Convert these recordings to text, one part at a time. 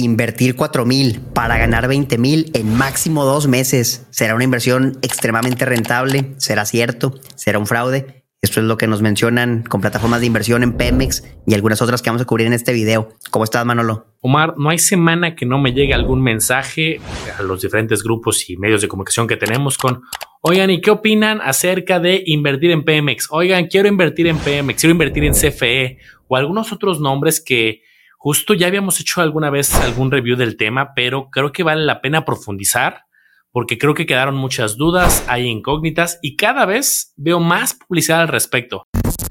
Invertir 4,000 para ganar 20,000 en máximo 2 meses. ¿Será una inversión extremadamente rentable? ¿Será cierto? ¿Será un fraude? Esto es lo que nos mencionan con plataformas de inversión en Pemex y algunas otras que vamos a cubrir en este video. ¿Cómo estás, Manolo? Omar, no hay semana que no me llegue algún mensaje a los diferentes grupos y medios de comunicación que tenemos con: oigan, ¿y qué opinan acerca de invertir en Pemex? Oigan, quiero invertir en Pemex, quiero invertir en CFE o algunos otros nombres que justo ya habíamos hecho alguna vez algún review del tema, pero creo que vale la pena profundizar porque creo que quedaron muchas dudas, hay incógnitas y cada vez veo más publicidad al respecto.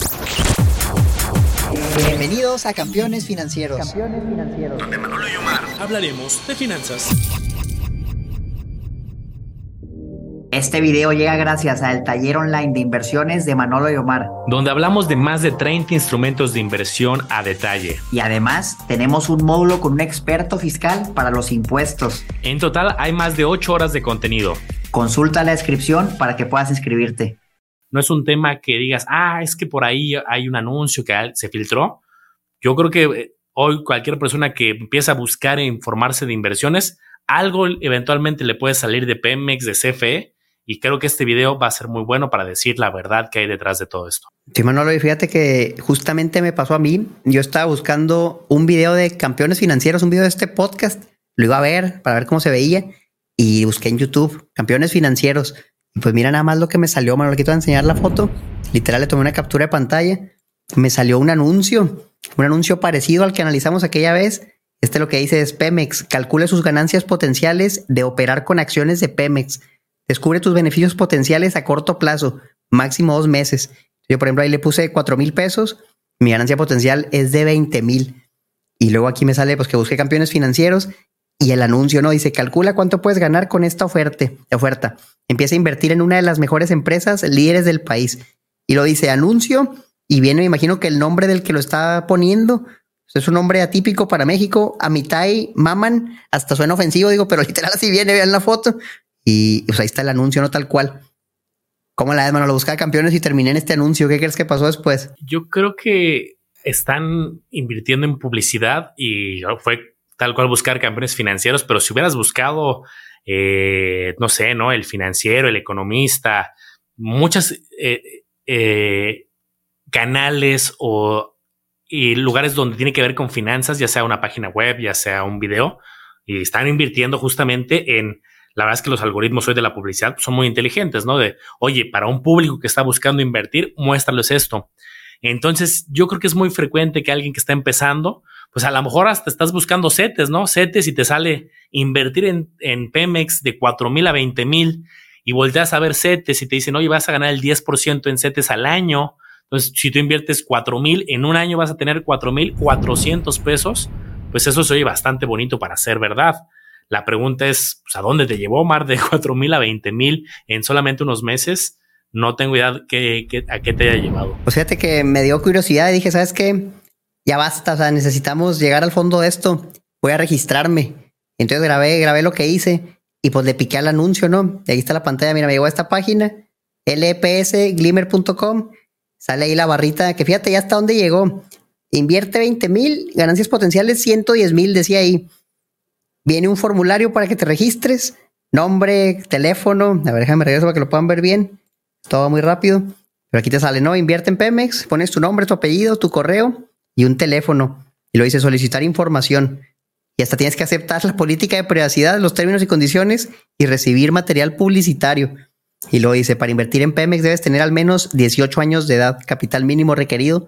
Bienvenidos a Campeones Financieros. Donde Manolo y Omar hablaremos de finanzas. Este video llega gracias al taller online de inversiones de Manolo y Omar, donde hablamos de más de 30 instrumentos de inversión a detalle. y además tenemos un módulo con un experto fiscal para los impuestos. En total hay más de 8 horas de contenido. Consulta la descripción para que puedas inscribirte. No es un tema que digas, es que por ahí hay un anuncio que se filtró. Yo creo que hoy cualquier persona que empieza a buscar e informarse de inversiones, algo eventualmente le puede salir de Pemex, de CFE, y creo que este video va a ser muy bueno para decir la verdad que hay detrás de todo esto. Sí, Manolo, y fíjate que justamente me pasó a mí. Yo estaba buscando un video de Campeones Financieros, un video de este podcast. Lo iba a ver para ver cómo se veía y busqué en YouTube Campeones Financieros. Y pues mira nada más lo que me salió, Manolo. Aquí te voy a enseñar la foto. Literal, le tomé una captura de pantalla. Me salió un anuncio parecido al que analizamos aquella vez. Lo que dice es: Pemex, calcule sus ganancias potenciales de operar con acciones de Pemex. Descubre tus beneficios potenciales a corto plazo, máximo 2 meses. Yo, por ejemplo, ahí le puse 4,000 pesos. Mi ganancia potencial es de 20,000. Y luego aquí me sale pues que busqué Campeones Financieros y el anuncio, ¿no? Dice: calcula cuánto puedes ganar con esta oferta. Empieza a invertir en una de las mejores empresas líderes del país. Y lo dice anuncio y viene, me imagino que el nombre del que lo está poniendo es un nombre atípico para México. Amitai Maman. Hasta suena ofensivo, digo, pero literal así viene, vean la foto. Y pues ahí está el anuncio, no tal cual. ¿Cómo la ves, Manolo? Buscaba Campeones y terminé en este anuncio. ¿Qué crees que pasó después? Yo creo que están invirtiendo en publicidad y fue tal cual buscar Campeones Financieros, pero si hubieras buscado, no sé, ¿no? El Financiero, el Economista, muchas canales y lugares donde tiene que ver con finanzas, ya sea una página web, ya sea un video, y están invirtiendo justamente en... La verdad es que los algoritmos hoy de la publicidad son muy inteligentes, ¿no? De, oye, para un público que está buscando invertir, muéstrales esto. Entonces, yo creo que es muy frecuente que alguien que está empezando, pues a lo mejor hasta estás buscando CETES, ¿no? CETES y te sale invertir en Pemex de 4,000 a 20,000 y volteas a ver CETES y te dicen, oye, vas a ganar el 10% en CETES al año. Entonces, si tú inviertes 4,000, en un año vas a tener 4,400 pesos. Pues eso se oye bastante bonito para ser verdad. La pregunta es, pues, ¿a dónde te llevó, Omar, de 4,000 a 20,000 en solamente unos meses? No tengo idea a qué te haya llevado. Pues fíjate que me dio curiosidad y dije, ¿sabes qué? Ya basta, o sea, necesitamos llegar al fondo de esto. Voy a registrarme. Entonces grabé lo que hice y pues le piqué al anuncio, ¿no? Y ahí está la pantalla, mira, me llegó a esta página, lpsglimmer.com. Sale ahí la barrita, que fíjate ya hasta dónde llegó. Invierte 20,000, ganancias potenciales 110,000, decía ahí. Viene un formulario para que te registres, nombre, teléfono. A ver, déjame regreso para que lo puedan ver bien. Todo muy rápido. Pero aquí te sale, ¿no? Invierte en Pemex, pones tu nombre, tu apellido, tu correo y un teléfono. Y lo dice solicitar información. Y hasta tienes que aceptar la política de privacidad, los términos y condiciones y recibir material publicitario. Y lo dice, para invertir en Pemex debes tener al menos 18 años de edad, capital mínimo requerido,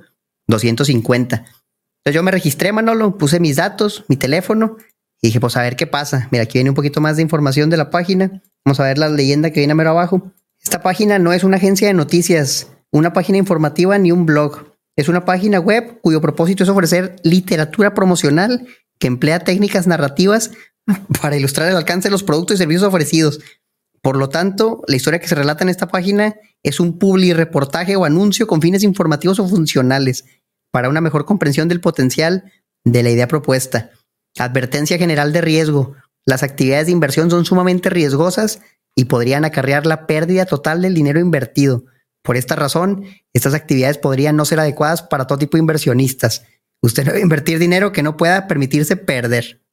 250. Entonces yo me registré, Manolo, puse mis datos, mi teléfono. Y dije, pues a ver qué pasa. Mira, aquí viene un poquito más de información de la página. Vamos a ver la leyenda que viene a mero abajo. Esta página no es una agencia de noticias, una página informativa ni un blog. Es una página web cuyo propósito es ofrecer literatura promocional que emplea técnicas narrativas para ilustrar el alcance de los productos y servicios ofrecidos. Por lo tanto, la historia que se relata en esta página es un publireportaje o anuncio con fines informativos o funcionales para una mejor comprensión del potencial de la idea propuesta. Advertencia general de riesgo. Las actividades de inversión son sumamente riesgosas y podrían acarrear la pérdida total del dinero invertido. Por esta razón, estas actividades podrían no ser adecuadas para todo tipo de inversionistas. Usted no debe invertir dinero que no pueda permitirse perder.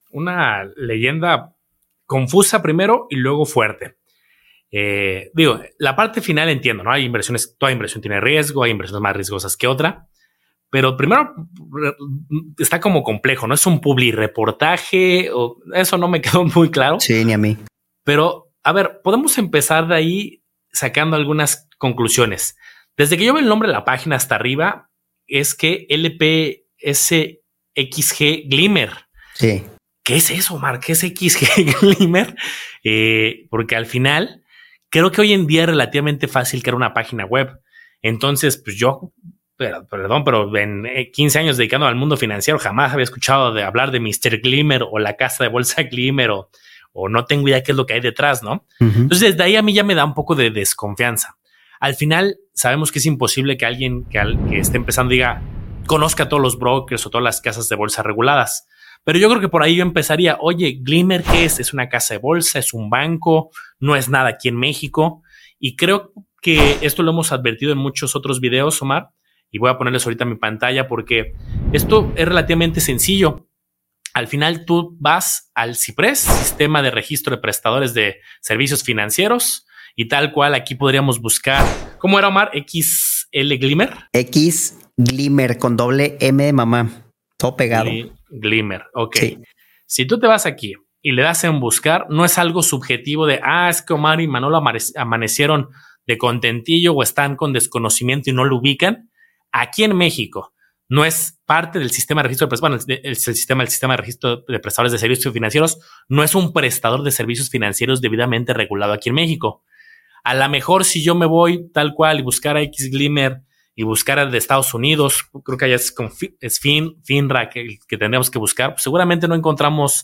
una leyenda confusa primero y luego fuerte. Digo, la parte final entiendo, ¿no? Hay inversiones, toda inversión tiene riesgo, hay inversiones más riesgosas que otra, pero primero está como complejo, ¿no? Es un publireportaje, o eso no me quedó muy claro. Sí, ni a mí. Pero, a ver, podemos empezar de ahí sacando algunas conclusiones. Desde que yo veo el nombre de la página hasta arriba, es que LPSXG Glimmer. Sí. ¿Qué es eso, Omar? ¿Qué es XG Glimmer? Porque al final creo que hoy en día es relativamente fácil crear una página web. Entonces, pues yo, perdón, pero en 15 años dedicando al mundo financiero jamás había escuchado de hablar de Mr. Glimmer o la casa de bolsa Glimmer o no tengo idea qué es lo que hay detrás, ¿no? Entonces, desde ahí a mí ya me da un poco de desconfianza. Al final, sabemos que es imposible que alguien que esté empezando diga, conozca a todos los brokers o todas las casas de bolsa reguladas. Pero yo creo que por ahí yo empezaría, oye, Glimmer, ¿qué es? ¿Es una casa de bolsa? ¿Es un banco? No es nada aquí en México. Y creo que esto lo hemos advertido en muchos otros videos, Omar, y voy a ponerles ahorita en mi pantalla porque esto es relativamente sencillo. Al final tú vas al CIPRES, Sistema de Registro de Prestadores de Servicios Financieros, y tal cual aquí podríamos buscar, ¿cómo era, Omar? XL Glimmer. X Glimmer con doble M de mamá. Todo pegado. Glimmer, ok. Sí. Si tú te vas aquí y le das en buscar, no es algo subjetivo de, es que Omar y Manolo amanecieron de contentillo o están con desconocimiento y no lo ubican. Aquí en México no es parte del sistema de registro de prestadores, bueno, el sistema de registro de prestadores de servicios financieros no es un prestador de servicios financieros debidamente regulado aquí en México. A lo mejor si yo me voy tal cual y buscar a X Glimmer y buscar al de Estados Unidos, creo que allá es FINRA que tendríamos que buscar, pues seguramente no encontramos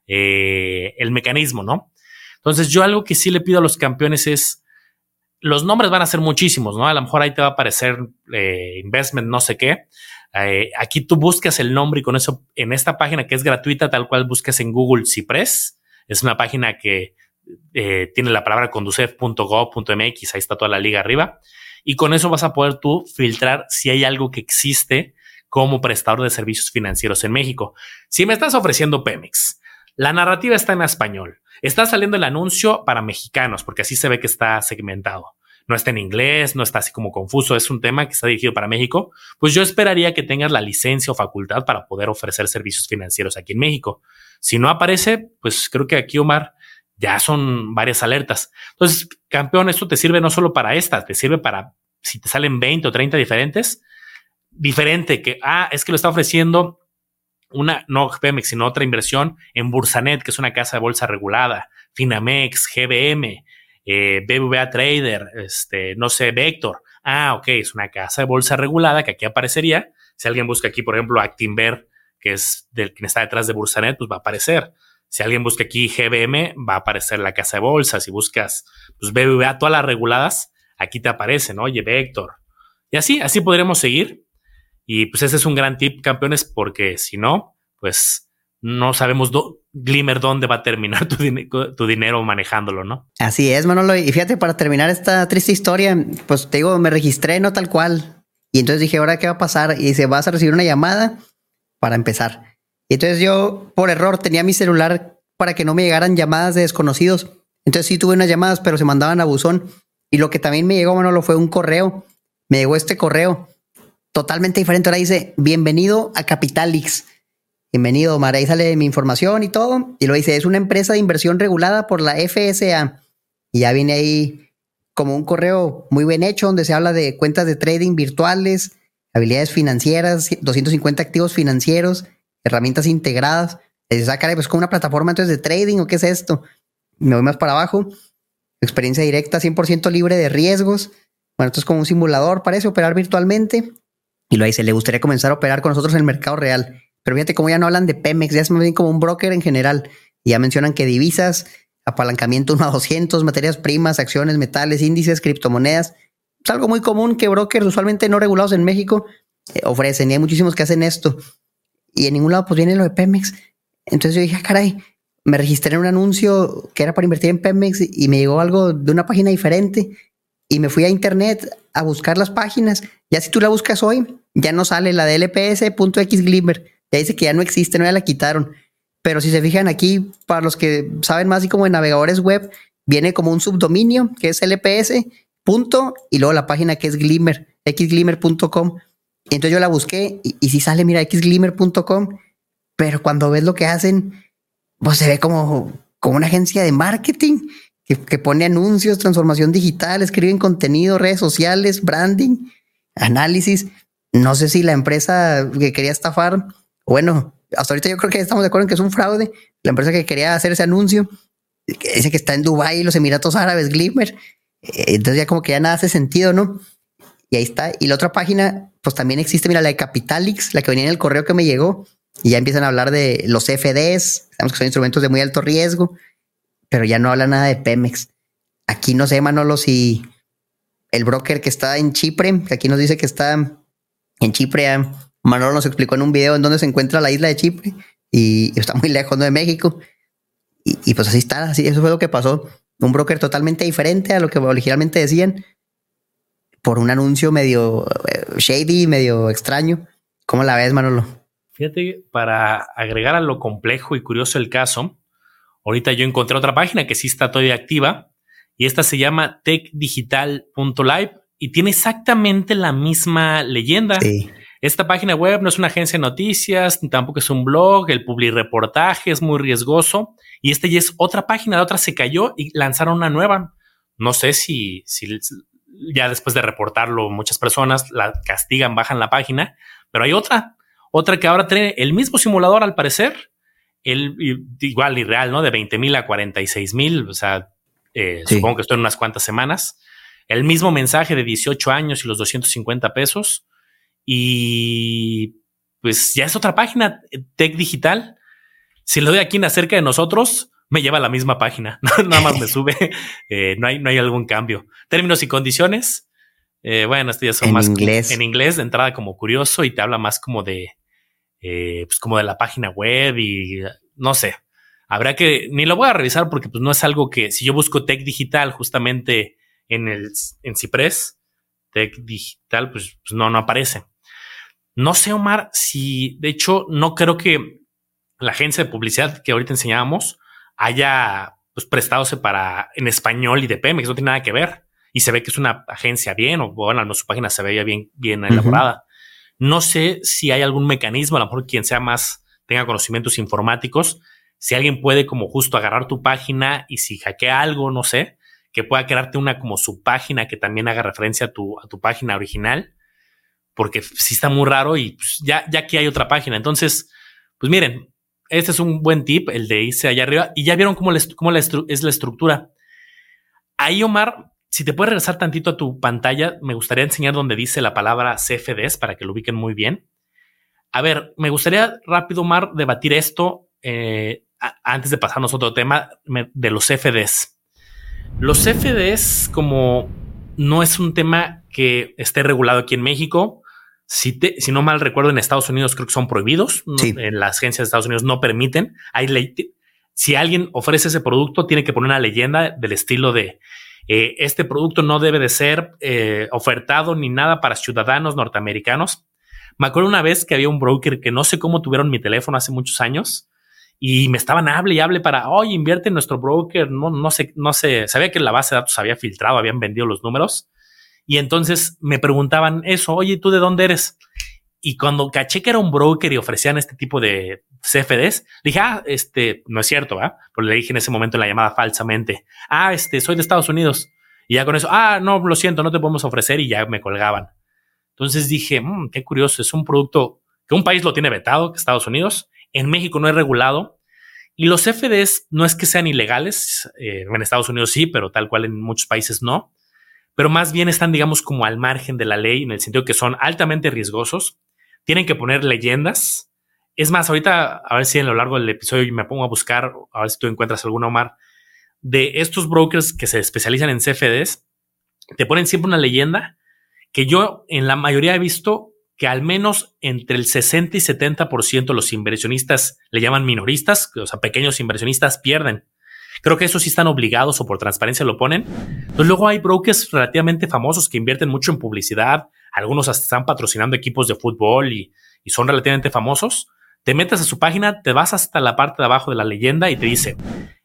el mecanismo, ¿no? Entonces yo algo que sí le pido a los campeones es, los nombres van a ser muchísimos, ¿no? A lo mejor ahí te va a aparecer investment no sé qué. Aquí tú buscas el nombre y con eso en esta página que es gratuita, tal cual buscas en Google CIPRES. Es una página que tiene la palabra conducef.gov.mx, ahí está toda la liga arriba. Y con eso vas a poder tú filtrar si hay algo que existe como prestador de servicios financieros en México. Si me estás ofreciendo Pemex, la narrativa está en español. Está saliendo el anuncio para mexicanos, porque así se ve que está segmentado. No está en inglés, no está así como confuso. Es un tema que está dirigido para México. Pues yo esperaría que tengas la licencia o facultad para poder ofrecer servicios financieros aquí en México. Si no aparece, pues creo que aquí, Omar, ya son varias alertas. Entonces, campeón, esto te sirve no solo para esta, te sirve para si te salen 20 o 30 diferente que, es que lo está ofreciendo una, no Pemex, sino otra inversión en Bursanet, que es una casa de bolsa regulada, Finamex, GBM, BBVA Trader, no sé, Vector. Ok, es una casa de bolsa regulada que aquí aparecería. Si alguien busca aquí, por ejemplo, Actinver, que es del quien está detrás de Bursanet, pues va a aparecer. Si alguien busca aquí GBM, va a aparecer la casa de bolsa. Si buscas pues BBVA, todas las reguladas, aquí te aparecen, ¿no? Oye, Vector. Y así podremos seguir. Y pues ese es un gran tip, campeones, porque si no, pues no sabemos Glimmer dónde va a terminar tu dinero manejándolo, ¿no? Así es, Manolo. Y fíjate, para terminar esta triste historia, pues te digo, me registré, no tal cual. Y entonces dije, ¿ahora qué va a pasar? Y dice, vas a recibir una llamada para empezar. Y entonces yo, por error, tenía mi celular para que no me llegaran llamadas de desconocidos. Entonces sí tuve unas llamadas, pero se mandaban a buzón. Y lo que también me llegó, Manolo, fue un correo. Me llegó este correo totalmente diferente. Ahora dice, bienvenido a Capitalix. Bienvenido, Omar. Ahí sale mi información y todo. Y lo dice, es una empresa de inversión regulada por la FSA. Y ya viene ahí como un correo muy bien hecho, donde se habla de cuentas de trading virtuales, habilidades financieras, 250 activos financieros, herramientas integradas. Y dices, caray, pues como una plataforma entonces de trading, ¿o qué es esto? Me voy más para abajo. Experiencia directa, 100% libre de riesgos. Bueno, esto es como un simulador, parece operar virtualmente. Y lo dice, le gustaría comenzar a operar con nosotros en el mercado real. Pero fíjate cómo ya no hablan de Pemex, ya es más bien como un broker en general. Y ya mencionan que divisas, apalancamiento 1 a 200, materias primas, acciones, metales, índices, criptomonedas. Es algo muy común que brokers usualmente no regulados en México ofrecen. Y hay muchísimos que hacen esto. Y en ningún lado pues viene lo de Pemex. Entonces yo dije, caray, me registré en un anuncio que era para invertir en Pemex y me llegó algo de una página diferente. Y me fui a internet a buscar las páginas. Ya si tú la buscas hoy, ya no sale la de LPS.xglimmer. Ya dice que ya no existe, no, ya la quitaron. pero si se fijan aquí, para los que saben más y como de navegadores web, viene como un subdominio que es LPS, punto, y luego la página que es Glimmer, xglimmer.com. Y entonces yo la busqué y sí sale, mira, xglimmer.com, pero cuando ves lo que hacen, pues se ve como una agencia de marketing que pone anuncios, transformación digital, escriben contenido, redes sociales, branding, análisis. No sé si la empresa que quería estafar, bueno, hasta ahorita yo creo que estamos de acuerdo en que es un fraude. La empresa que quería hacer ese anuncio, que dice que está en Dubái y los Emiratos Árabes, Glimmer. Entonces ya como que ya nada hace sentido, ¿no? Y ahí está. Y la otra página, pues también existe, mira, la de Capitalix, la que venía en el correo que me llegó, y ya empiezan a hablar de los CFDs, sabemos que son instrumentos de muy alto riesgo, pero ya no habla nada de Pemex. Aquí no sé, Manolo, si el broker que está en Chipre, que aquí nos dice que está en Chipre, Manolo nos explicó en un video en dónde se encuentra la isla de Chipre y está muy lejos, ¿no?, de México. Y pues así está, así, eso fue lo que pasó. Un broker totalmente diferente a lo que originalmente decían, por un anuncio medio shady, medio extraño. ¿Cómo la ves, Manolo? Fíjate, para agregar a lo complejo y curioso el caso, ahorita yo encontré otra página que sí está todavía activa y esta se llama techdigital.live y tiene exactamente la misma leyenda. Sí. Esta página web no es una agencia de noticias, ni tampoco es un blog, el publireportaje es muy riesgoso y esta ya es otra página, la otra se cayó y lanzaron una nueva. No sé si ya después de reportarlo muchas personas la castigan, bajan la página, pero hay otra que ahora tiene el mismo simulador al parecer, igual irreal, ¿no? De 20,000 a 46,000, o sea, sí. Supongo que esto en unas cuantas semanas. El mismo mensaje de 18 años y los 250 pesos. Y pues ya es otra página, Tech Digital. Si lo doy aquí en acerca de nosotros, me lleva a la misma página. Nada más me sube. No hay algún cambio. Términos y condiciones. Bueno, estos ya son más en inglés, de entrada como curioso y te habla más como de pues como de la página web y no sé. Habrá que, ni lo voy a revisar porque pues no es algo que, si yo busco Tech Digital justamente en Ciprés, Tech Digital, pues no aparece. No sé, Omar, si de hecho no creo que la agencia de publicidad que ahorita enseñábamos haya pues prestadose para en español y de Pemex, no tiene nada que ver. Y se ve que es una agencia bien, o bueno, no, su página se veía bien elaborada. No sé si hay algún mecanismo, a lo mejor quien sea más tenga conocimientos informáticos, si alguien puede como justo agarrar tu página y si hackea algo, no sé, que pueda crearte una como subpágina que también haga referencia a tu página original, porque sí está muy raro y pues ya aquí hay otra página. Entonces, pues miren, este es un buen tip, el de irse allá arriba, y ya vieron cómo es la estructura. Ahí, Omar, si te puedes regresar tantito a tu pantalla, me gustaría enseñar donde dice la palabra CFDs para que lo ubiquen muy bien. A ver, me gustaría rápido, Omar, debatir esto antes de pasarnos a otro tema de los CFDs. Los CFDs, como no es un tema que esté regulado aquí en México, si no mal recuerdo, en Estados Unidos creo que son prohibidos. Sí. ¿No? En las agencias de Estados Unidos no permiten. Hay ley. Si alguien ofrece ese producto, tiene que poner una leyenda del estilo de este producto no debe de ser ofertado ni nada para ciudadanos norteamericanos. Me acuerdo una vez que había un broker que no sé cómo tuvieron mi teléfono hace muchos años y me estaban hable y hable para, oye, invierte en nuestro broker. No sé, sabía que la base de datos había filtrado, habían vendido los números. Y entonces me preguntaban eso, oye, ¿tú de dónde eres? Y cuando caché que era un broker y ofrecían este tipo de CFDs, dije, no es cierto, ¿verdad? Porque le dije en ese momento en la llamada falsamente, soy de Estados Unidos. Y ya con eso, no, lo siento, no te podemos ofrecer, y ya me colgaban. Entonces dije, qué curioso, es un producto que un país lo tiene vetado, que Estados Unidos, en México no es regulado. Y los CFDs no es que sean ilegales, en Estados Unidos sí, pero tal cual en muchos países no. Pero más bien están, digamos, como al margen de la ley, en el sentido que son altamente riesgosos. Tienen que poner leyendas. Es más, ahorita, a ver si a lo largo del episodio me pongo a buscar, a ver si tú encuentras alguna, Omar, de estos brokers que se especializan en CFDs, te ponen siempre una leyenda que yo en la mayoría he visto que al menos entre el 60 y 70% de los inversionistas le llaman minoristas, o sea, pequeños inversionistas pierden. Creo que eso sí están obligados o por transparencia lo ponen. Entonces luego hay brokers relativamente famosos que invierten mucho en publicidad. Algunos hasta están patrocinando equipos de fútbol y son relativamente famosos. te metes a su página, te vas hasta la parte de abajo de la leyenda y te dice,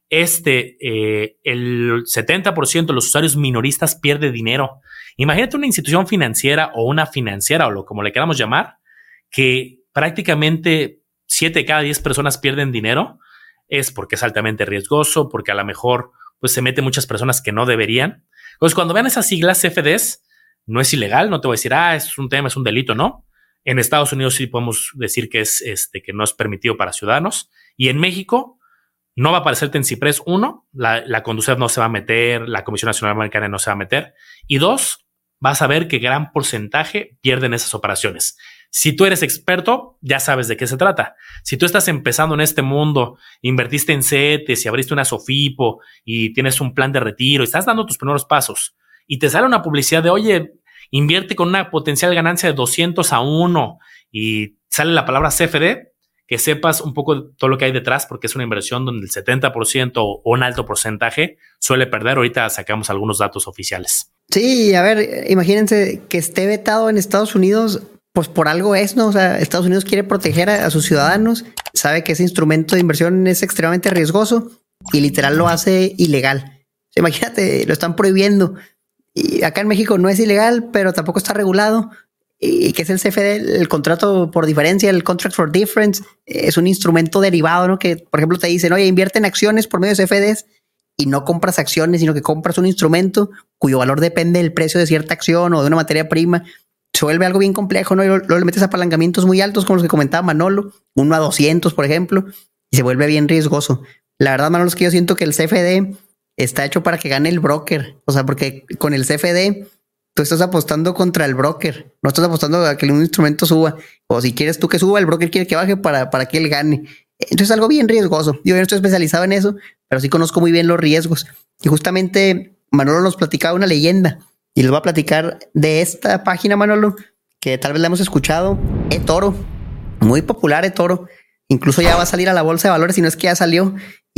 el 70% de los usuarios minoristas pierde dinero. Imagínate una institución financiera o una financiera o como le queramos llamar, que prácticamente 7 de cada 10 personas pierden dinero. Es porque es altamente riesgoso, porque a lo mejor pues, se meten muchas personas que no deberían. Entonces, cuando vean esas siglas CFDs, no es ilegal, no te voy a decir, es un tema, es un delito, ¿no? En Estados Unidos sí podemos decir que que no es permitido para ciudadanos. Y en México no va a aparecerte en CIPRES, 1, la Conducef no se va a meter, la Comisión Nacional Bancaria no se va a meter. Y 2, vas a ver que gran porcentaje pierden esas operaciones. Si tú eres experto, ya sabes de qué se trata. Si tú estás empezando en este mundo, invertiste en CETES y abriste una SOFIPO y tienes un plan de retiro y estás dando tus primeros pasos y te sale una publicidad de, oye, invierte con una potencial ganancia de 200-1 y sale la palabra CFD, que sepas un poco de todo lo que hay detrás, porque es una inversión donde el 70% o un alto porcentaje suele perder. Ahorita sacamos algunos datos oficiales. Sí, a ver, imagínense que esté vetado en Estados Unidos, pues por algo es, ¿no? O sea, Estados Unidos quiere proteger a sus ciudadanos, sabe que ese instrumento de inversión es extremadamente riesgoso y literal lo hace ilegal. O sea, imagínate, lo están prohibiendo. Y acá en México no es ilegal, pero tampoco está regulado. Y que es el CFD, el contrato por diferencia, el Contract for Difference, es un instrumento derivado, ¿no? Que, por ejemplo, te dicen, oye, invierte en acciones por medio de CFDs y no compras acciones, sino que compras un instrumento cuyo valor depende del precio de cierta acción o de una materia prima. Se vuelve algo bien complejo, ¿no? Y luego le metes apalancamientos muy altos, como los que comentaba Manolo, 1 a 200, por ejemplo, y se vuelve bien riesgoso. La verdad, Manolo, es que yo siento que el CFD está hecho para que gane el broker. O sea, porque con el CFD tú estás apostando contra el broker, no estás apostando a que un instrumento suba, o si quieres tú que suba, el broker quiere que baje para que él gane. Entonces es algo bien riesgoso. Yo no estoy especializado en eso, pero sí conozco muy bien los riesgos. Y justamente Manolo nos platicaba una leyenda, y les voy a platicar de esta página, Manolo, que tal vez la hemos escuchado, eToro, muy popular eToro. Incluso ya va a salir a la bolsa de valores, si no es que ya salió,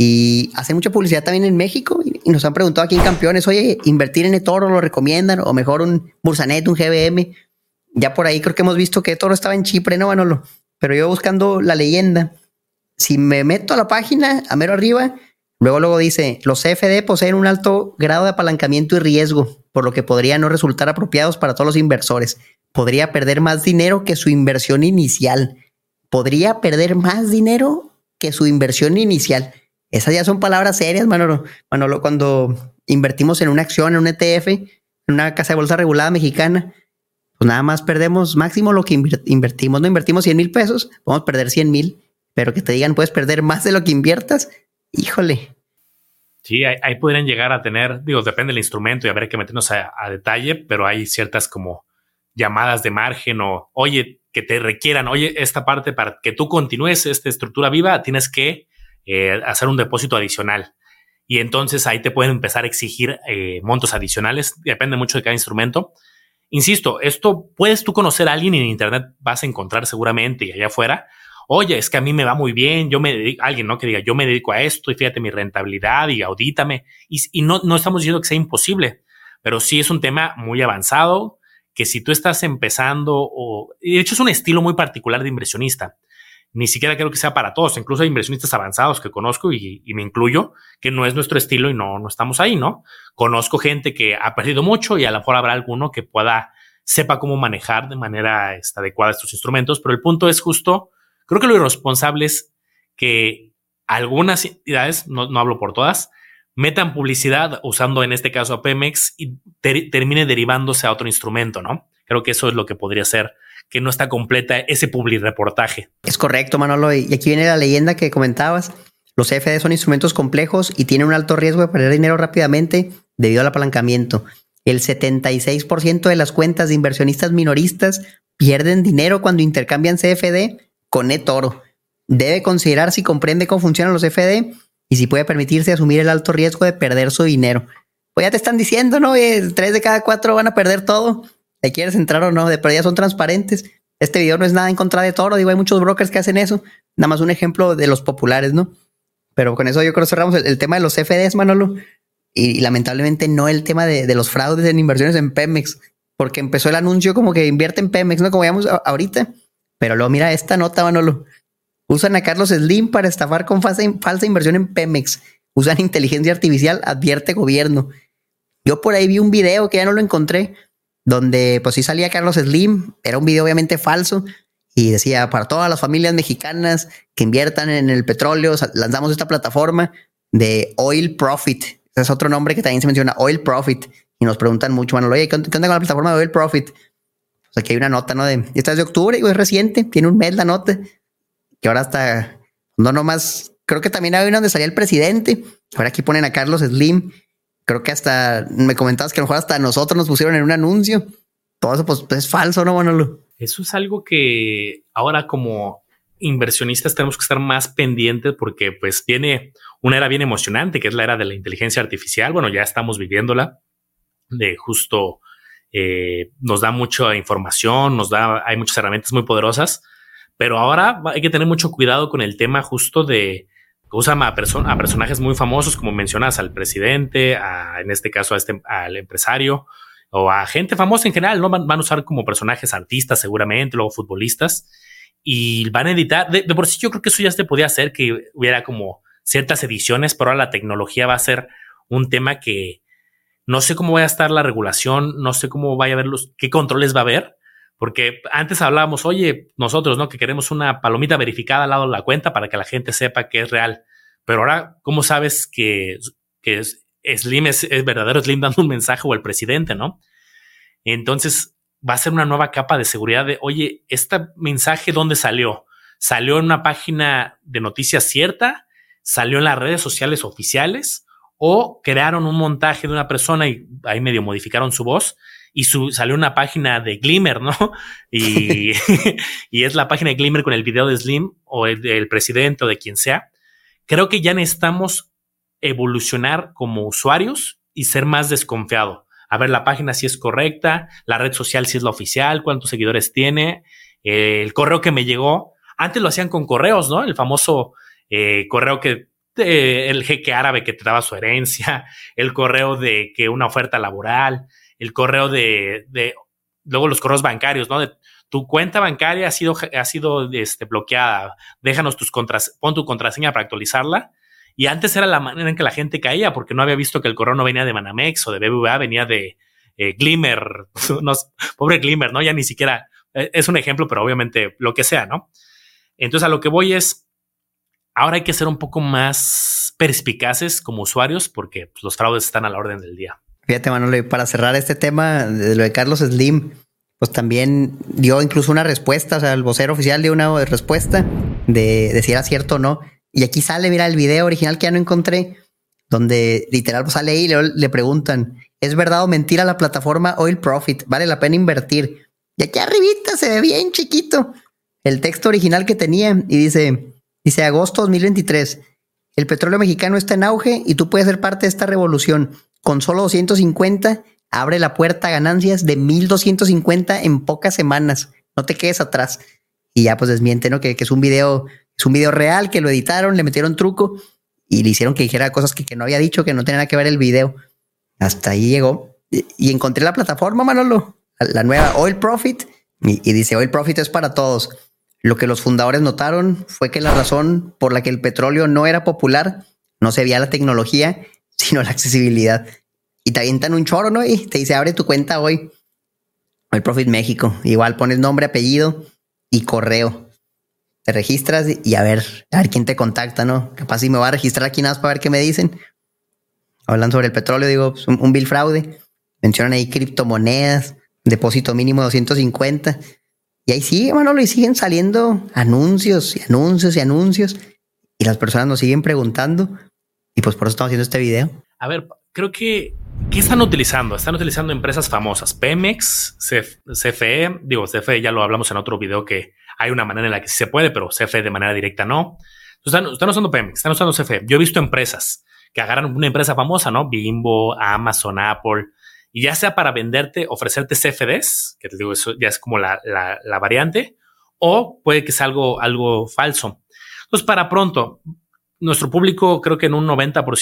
y hace mucha publicidad también en México. Y nos han preguntado aquí en Campeones, oye, ¿invertir en eToro lo recomiendan? O mejor un Bursanet, un GBM. Ya por ahí creo que hemos visto que eToro estaba en Chipre, ¿no, Manolo? Pero yo buscando la leyenda, si me meto a la página, a mero arriba, luego dice, los CFD poseen un alto grado de apalancamiento y riesgo, por lo que podría no resultar apropiados para todos los inversores. Podría perder más dinero que su inversión inicial. Podría perder más dinero que su inversión inicial. Esas ya son palabras serias, Manolo. Manolo, cuando invertimos en una acción, en un ETF, en una casa de bolsa regulada mexicana, pues nada más perdemos máximo lo que invertimos. No invertimos 100,000 pesos, podemos perder 100,000, pero que te digan puedes perder más de lo que inviertas, híjole. Sí, ahí podrían llegar a tener, depende del instrumento y habría que meternos a detalle, pero hay ciertas como llamadas de margen o, oye, que te requieran, oye, esta parte para que tú continúes esta estructura viva, tienes que hacer un depósito adicional. Y entonces ahí te pueden empezar a exigir montos adicionales, depende mucho de cada instrumento. Insisto, esto puedes tú conocer a alguien en internet, vas a encontrar seguramente y allá afuera, oye, es que a mí me va muy bien, yo me dedico, alguien, ¿no? Que diga, yo me dedico a esto y fíjate mi rentabilidad y audítame. Y no estamos diciendo que sea imposible, pero sí es un tema muy avanzado que si tú estás empezando y de hecho es un estilo muy particular de inversionista. Ni siquiera creo que sea para todos. Incluso hay inversionistas avanzados que conozco y me incluyo, que no es nuestro estilo y no estamos ahí, ¿no? Conozco gente que ha perdido mucho y a lo mejor habrá alguno que sepa cómo manejar de manera adecuada estos instrumentos, pero el punto es justo, creo que lo irresponsable es que algunas entidades, no hablo por todas, metan publicidad usando en este caso a Pemex y termine derivándose a otro instrumento, ¿no? Creo que eso es lo que podría ser que no está completa ese publireportaje. Es correcto, Manolo. Y aquí viene la leyenda que comentabas. Los CFD son instrumentos complejos y tienen un alto riesgo de perder dinero rápidamente debido al apalancamiento. El 76% de las cuentas de inversionistas minoristas pierden dinero cuando intercambian CFD con eToro. Debe considerar si comprende cómo funcionan los CFD y si puede permitirse asumir el alto riesgo de perder su dinero. Pues ya te están diciendo, ¿no? 3 de cada 4 van a perder todo. ¿Te quieres entrar o no? De pero ya son transparentes. Este video no es nada en contra de Toro. Digo, hay muchos brokers que hacen eso. Nada más un ejemplo de los populares, ¿no? Pero con eso yo creo que cerramos el tema de los CFDs, Manolo. Y lamentablemente no el tema de los fraudes en inversiones en Pemex. Porque empezó el anuncio como que invierte en Pemex, ¿no? Como veamos ahorita. Pero luego mira esta nota, Manolo. Usan a Carlos Slim para estafar con falsa inversión en Pemex. Usan inteligencia artificial, advierte gobierno. Yo por ahí vi un video que ya no lo encontré, donde pues sí salía Carlos Slim. Era un video obviamente falso y decía, para todas las familias mexicanas que inviertan en el petróleo, lanzamos esta plataforma de Oil Profit. Ese es otro nombre que también se menciona, Oil Profit. Y nos preguntan mucho, Manolo, oye, ¿qué onda con la plataforma de Oil Profit? O sea, aquí hay una nota, ¿no? Esta es de octubre, es reciente, tiene un mes la nota. Que ahora hasta, no nomás, creo que también hay una donde salía el presidente. Ahora aquí ponen a Carlos Slim. Creo que hasta, me comentabas que a lo mejor hasta nosotros nos pusieron en un anuncio. Todo eso pues es falso, ¿no, Manolo? Eso es algo que ahora como inversionistas tenemos que estar más pendientes porque pues viene una era bien emocionante, que es la era de la inteligencia artificial. Bueno, ya estamos viviéndola, de justo nos da mucha información, hay muchas herramientas muy poderosas. Pero ahora hay que tener mucho cuidado con el tema justo de que usan a personajes muy famosos, como mencionas, al presidente, en este caso al empresario o a gente famosa en general, ¿no? Van a usar como personajes artistas seguramente, luego futbolistas, y van a editar. De por sí yo creo que eso ya se podía hacer, que hubiera como ciertas ediciones, pero ahora la tecnología va a ser un tema que no sé cómo va a estar la regulación, no sé cómo vaya a haber qué controles va a haber. Porque antes hablábamos, oye, nosotros, ¿no? Que queremos una palomita verificada al lado de la cuenta para que la gente sepa que es real. Pero ahora, ¿cómo sabes que Slim es verdadero Slim dando un mensaje o el presidente, ¿no? Entonces va a ser una nueva capa de seguridad de, oye, ¿este mensaje dónde salió? ¿Salió en una página de noticias cierta? ¿Salió en las redes sociales oficiales? ¿O crearon un montaje de una persona y ahí medio modificaron su voz? Y salió una página de Glimmer, ¿no? Y, y es la página de Glimmer con el video de Slim o del presidente o de quien sea. Creo que ya necesitamos evolucionar como usuarios y ser más desconfiado. A ver la página si es correcta, la red social si es la oficial, cuántos seguidores tiene, el correo que me llegó. Antes lo hacían con correos, ¿no? El famoso correo el jeque árabe que te daba su herencia, el correo de que una oferta laboral, el correo de luego los correos bancarios, ¿no? De tu cuenta bancaria ha sido bloqueada, déjanos pon tu contraseña para actualizarla. Y antes era la manera en que la gente caía porque no había visto que el correo no venía de Banamex o de BBVA, venía de Glimmer, no, pobre Glimmer, ¿no? Ya ni siquiera, es un ejemplo, pero obviamente lo que sea, ¿no? Entonces a lo que voy es, ahora hay que ser un poco más perspicaces como usuarios porque pues, los fraudes están a la orden del día. Fíjate, Manolo, para cerrar este tema de lo de Carlos Slim, pues también dio incluso una respuesta, o sea, el vocero oficial dio una respuesta de si era cierto o no. Y aquí sale, mira, el video original que ya no encontré, donde literal pues, sale ahí y le preguntan, ¿es verdad o mentira la plataforma Oil Profit? ¿Vale la pena invertir? Y aquí arribita se ve bien chiquito el texto original que tenía y dice agosto 2023, el petróleo mexicano está en auge y tú puedes ser parte de esta revolución. Con solo 250, abre la puerta a ganancias de 1,250 en pocas semanas. No te quedes atrás. Y ya pues desmiente, ¿no? Que es un video real, que lo editaron, le metieron truco y le hicieron que dijera cosas que no había dicho, que no tenía nada que ver el video. Hasta ahí llegó. Y encontré la plataforma, Manolo, la nueva Oil Profit, y dice Oil Profit es para todos. Lo que los fundadores notaron fue que la razón por la que el petróleo no era popular no se veía la tecnología, sino la accesibilidad. Y te avientan un choro, ¿no? Y te dice, abre tu cuenta hoy. Oil Profit México. Igual pones nombre, apellido y correo. Te registras y a ver quién te contacta, ¿no? Capaz si me voy a registrar aquí nada más para ver qué me dicen. Hablan sobre el petróleo, digo, pues un vil fraude. Mencionan ahí criptomonedas, depósito mínimo 250. Y ahí sigue, Manolo, y siguen saliendo anuncios y anuncios y anuncios. Y las personas nos siguen preguntando. Y pues por eso estamos haciendo este video. A ver, creo que ¿qué están utilizando? Están utilizando empresas famosas. Pemex, CFE. Digo, CFE ya lo hablamos en otro video que hay una manera en la que sí se puede, pero CFE de manera directa no. Están usando Pemex, están usando CFE. Yo he visto empresas que agarran una empresa famosa, ¿no? Bimbo, Amazon, Apple, y ya sea para venderte, ofrecerte CFDs, que te digo, eso ya es como la variante, o puede que sea algo falso. Entonces, para pronto, nuestro público creo que en un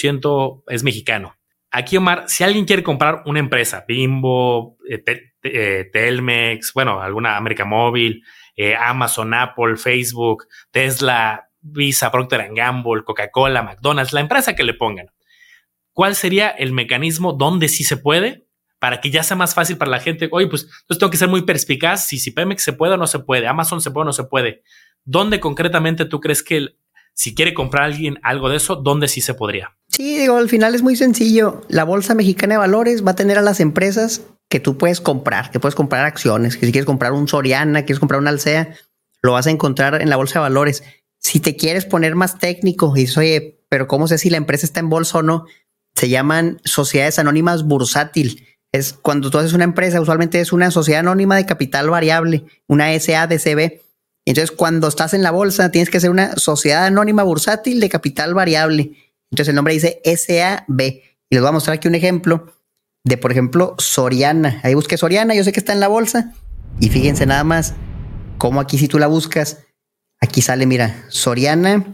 90% es mexicano. Aquí, Omar, si alguien quiere comprar una empresa, Bimbo, Telmex, bueno, alguna América Móvil, Amazon, Apple, Facebook, Tesla, Visa, Procter & Gamble, Coca-Cola, McDonald's, la empresa que le pongan. ¿Cuál sería el mecanismo donde sí se puede para que ya sea más fácil para la gente? Oye, pues entonces tengo que ser muy perspicaz. Si Pemex se puede o no se puede, Amazon se puede o no se puede. ¿Dónde concretamente tú crees que si quiere comprar alguien algo de eso, dónde sí se podría? Sí, digo, al final es muy sencillo. La Bolsa Mexicana de Valores va a tener a las empresas que tú puedes comprar, que puedes comprar acciones, que si quieres comprar un Soriana, quieres comprar un Alsea, lo vas a encontrar en la Bolsa de Valores. Si te quieres poner más técnico y dices, oye, pero ¿cómo sé si la empresa está en bolsa o no? Se llaman sociedades anónimas bursátil. Es cuando tú haces una empresa, usualmente es una sociedad anónima de capital variable, una SADCB. Entonces, cuando estás en la bolsa, tienes que ser una sociedad anónima bursátil de capital variable. Entonces, el nombre dice SAB. Y les voy a mostrar aquí un ejemplo de, por ejemplo, Soriana. Ahí busqué Soriana, yo sé que está en la bolsa. Y fíjense nada más cómo aquí, si tú la buscas, aquí sale, mira, Soriana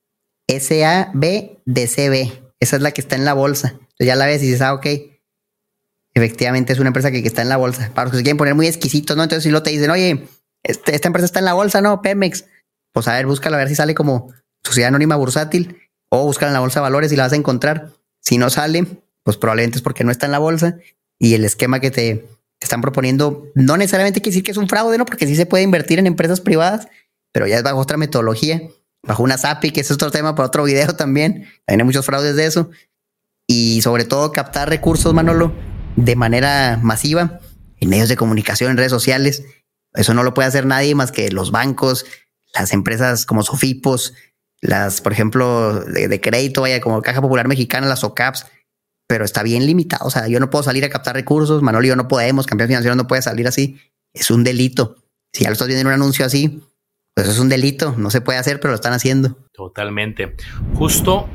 SABDCB. Esa es la que está en la bolsa. Entonces ya la ves y dices, ok, efectivamente es una empresa que está en la bolsa. Para los que se quieren poner muy exquisitos, ¿no? Entonces si lo te dicen, oye, esta empresa está en la bolsa, ¿no? Pemex. Pues a ver, búscala a ver si sale como sociedad anónima bursátil o búscala en la bolsa de valores y la vas a encontrar. Si no sale, pues probablemente es porque no está en la bolsa y el esquema que te están proponiendo no necesariamente quiere decir que es un fraude, ¿no? Porque sí se puede invertir en empresas privadas, pero ya es bajo otra metodología, bajo una SAPI, que es otro tema para otro video también. Hay muchos fraudes de eso. Y sobre todo captar recursos, Manolo, de manera masiva en medios de comunicación, en redes sociales. Eso no lo puede hacer nadie más que los bancos, las empresas como Sofipos, las, por ejemplo, de crédito, vaya, como Caja Popular Mexicana, las OCAPs, pero está bien limitado. O sea, yo no puedo salir a captar recursos, Manolo y yo no podemos, Campeón Financiero no puede salir así. Es un delito. Si ya lo estás viendo en un anuncio así, pues es un delito, no se puede hacer, pero lo están haciendo. Totalmente. Justo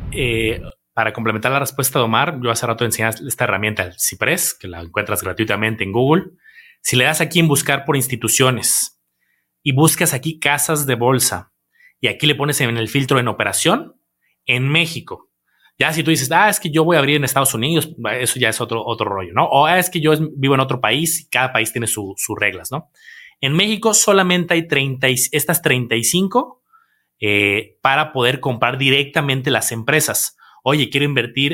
para complementar la respuesta de Omar, yo hace rato enseñé esta herramienta, el Ciprés, que la encuentras gratuitamente en Google. Si le das aquí en buscar por instituciones y buscas aquí casas de bolsa y aquí le pones en el filtro en operación, en México. Ya si tú dices, es que yo voy a abrir en Estados Unidos, eso ya es otro rollo, ¿no? O es que yo vivo en otro país y cada país tiene sus reglas, ¿no? En México solamente hay estas 35 para poder comprar directamente las empresas. Oye, quiero invertir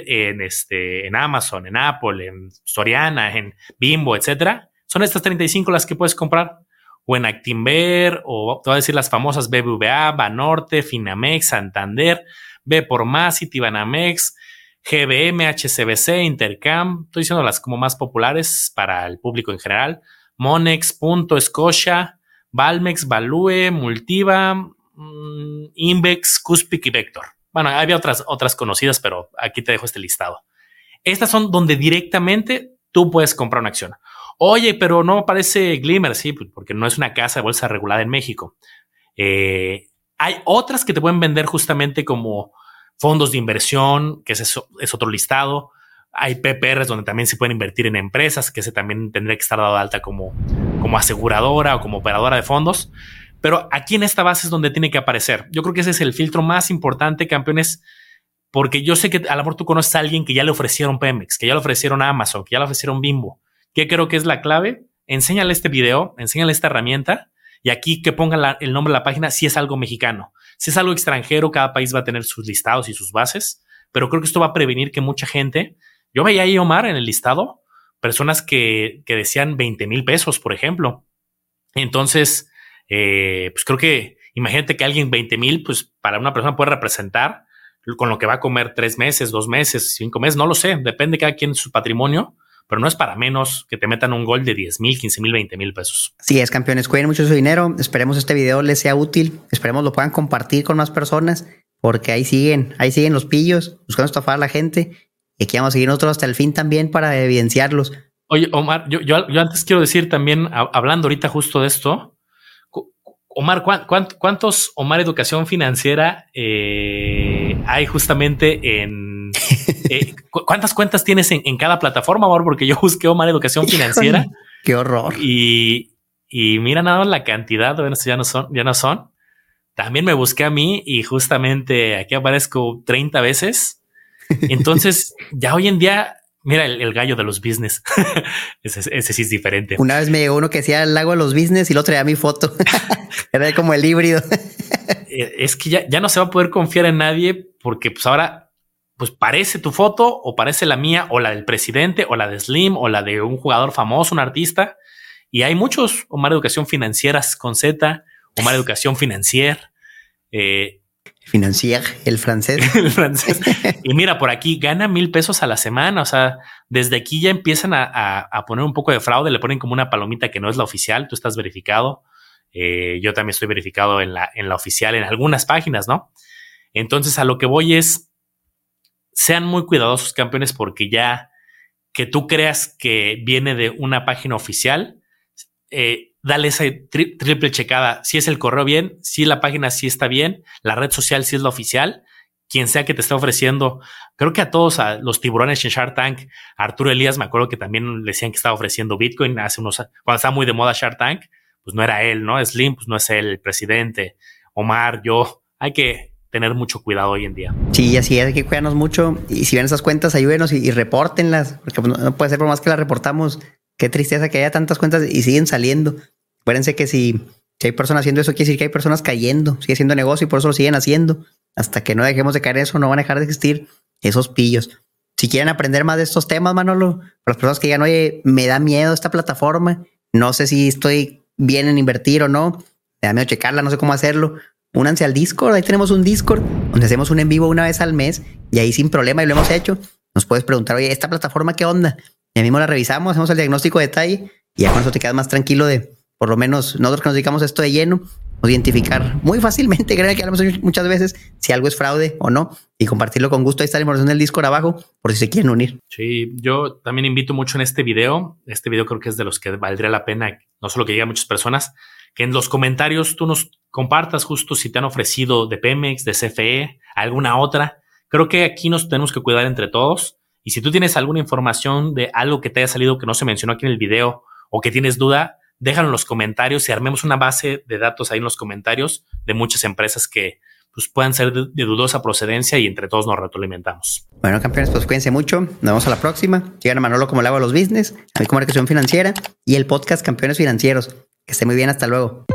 en Amazon, en Apple, en Soriana, en Bimbo, etcétera. Son estas 35 las que puedes comprar. O en Actinver, o te voy a decir las famosas BBVA, Banorte, Finamex, Santander, B por Más, Citibanamex, GBM, HSBC, Intercam. Estoy diciendo las como más populares para el público en general. Monex, Punto, Scotia, Valmex, Value, Multiva, Invex, Cuspic y Vector. Bueno, había otras conocidas, pero aquí te dejo este listado. Estas son donde directamente tú puedes comprar una acción. Oye, pero no aparece Glimmer, sí, porque no es una casa de bolsa regulada en México. Hay otras que te pueden vender justamente como fondos de inversión, que es otro listado. Hay PPRs donde también se pueden invertir en empresas, que ese también tendría que estar dado de alta como aseguradora o como operadora de fondos. Pero aquí en esta base es donde tiene que aparecer. Yo creo que ese es el filtro más importante, campeones, porque yo sé que a lo mejor tú conoces a alguien que ya le ofrecieron Pemex, que ya le ofrecieron Amazon, que ya le ofrecieron Bimbo. ¿Qué creo que es la clave? Enséñale este video, enséñale esta herramienta y aquí que ponga el nombre de la página si es algo mexicano. Si es algo extranjero, cada país va a tener sus listados y sus bases, pero creo que esto va a prevenir que mucha gente... Yo veía ahí, Omar, en el listado, personas que decían 20,000 pesos, por ejemplo. Entonces, pues creo que imagínate que alguien 20,000, pues para una persona puede representar con lo que va a comer 3 meses, 2 meses, 5 meses, no lo sé, depende de cada quien su patrimonio, pero no es para menos que te metan un gol de 10,000, 15,000, 20,000 pesos. Sí, es, campeones, cuiden mucho su dinero. Esperemos este video les sea útil, esperemos lo puedan compartir con más personas, porque ahí siguen los pillos buscando estafar a la gente. Y aquí vamos a seguir nosotros hasta el fin también para evidenciarlos. Oye, Omar, yo antes quiero decir también, hablando ahorita justo de esto, Omar, ¿cuántos Omar Educación Financiera hay justamente en... ¿Cuántas cuentas tienes en cada plataforma, Omar? Porque yo busqué Omar Educación Financiera. ¡Qué horror! Y mira nada más la cantidad, bueno, ya no son. También me busqué a mí y justamente aquí aparezco 30 veces. Entonces, ya hoy en día Mira, el gallo de los business. ese sí es diferente. Una vez me llegó uno que decía el lago de los business y lo traía mi foto. Era como el híbrido. Es que ya no se va a poder confiar en nadie porque pues ahora pues parece tu foto o parece la mía o la del presidente o la de Slim o la de un jugador famoso, un artista. Y hay muchos. Omar Educación Financieras con Z, Omar Educación Financier. Financier, el francés. El francés. Y mira, por aquí gana $1,000 a la semana. O sea, desde aquí ya empiezan a poner un poco de fraude. Le ponen como una palomita que no es la oficial. Tú estás verificado. Yo también estoy verificado en la oficial en algunas páginas, ¿no? Entonces, a lo que voy es, sean muy cuidadosos, campeones, porque ya que tú creas que viene de una página oficial, dale esa triple checada. Si es el correo bien, si la página sí está bien, la red social sí es la oficial, quien sea que te esté ofreciendo. Creo que a todos, a los tiburones en Shark Tank, Arturo Elías, me acuerdo que también le decían que estaba ofreciendo Bitcoin cuando estaba muy de moda Shark Tank, pues no era él, ¿no? Slim, pues no es él, el presidente. Omar, yo, hay que tener mucho cuidado hoy en día. Sí, así es, hay que cuidarnos mucho. Y si ven esas cuentas, ayúdenos y repórtenlas, porque pues no puede ser por más que las reportamos. Qué tristeza que haya tantas cuentas y siguen saliendo. Acuérdense que si hay personas haciendo eso, quiere decir que hay personas cayendo, sigue siendo negocio y por eso lo siguen haciendo. Hasta que no dejemos de caer en eso, no van a dejar de existir esos pillos. Si quieren aprender más de estos temas, Manolo, para las personas que digan, oye, me da miedo esta plataforma, no sé si estoy bien en invertir o no, me da miedo checarla, no sé cómo hacerlo, únanse al Discord. Ahí tenemos un Discord donde hacemos un en vivo una vez al mes y ahí sin problema, y lo hemos hecho, nos puedes preguntar, oye, ¿esta plataforma qué onda? Y mismo la revisamos, hacemos el diagnóstico de detalle y ya con eso te quedas más tranquilo de, por lo menos nosotros que nos dedicamos a esto de lleno, identificar muy fácilmente, creo que hablamos muchas veces, si algo es fraude o no, y compartirlo con gusto. Ahí está la información del Discord abajo, por si se quieren unir. Sí, yo también invito mucho en este video. Este video creo que es de los que valdría la pena, no solo que lleguen muchas personas, que en los comentarios tú nos compartas justo si te han ofrecido de Pemex, de CFE, alguna otra. Creo que aquí nos tenemos que cuidar entre todos. Y si tú tienes alguna información de algo que te haya salido que no se mencionó aquí en el video o que tienes duda, déjalo en los comentarios y armemos una base de datos ahí en los comentarios de muchas empresas que pues, puedan ser de dudosa procedencia y entre todos nos retroalimentamos. Bueno, campeones, pues cuídense mucho. Nos vemos a la próxima. Sigan a Manolo como el agua de los business, a mí como Educación Financiera y el podcast Campeones Financieros. Que esté muy bien. Hasta luego.